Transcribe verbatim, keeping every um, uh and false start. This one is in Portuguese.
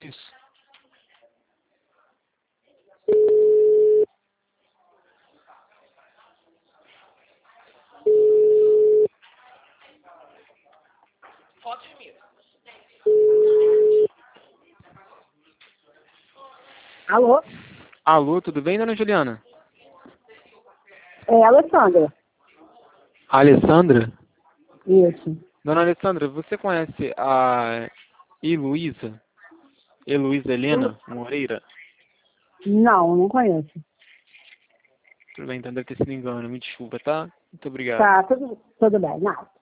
Isso. Alô? Alô, tudo bem, dona Juliana? É, Alessandra. Alessandra? Isso. Dona Alessandra, você conhece a Heloísa? Heloísa Helena Moreira? Não, não conheço. Tudo bem, então deve ter sido engano. Me desculpa, tá? Muito obrigado. Tá, tudo, tudo bem. Não.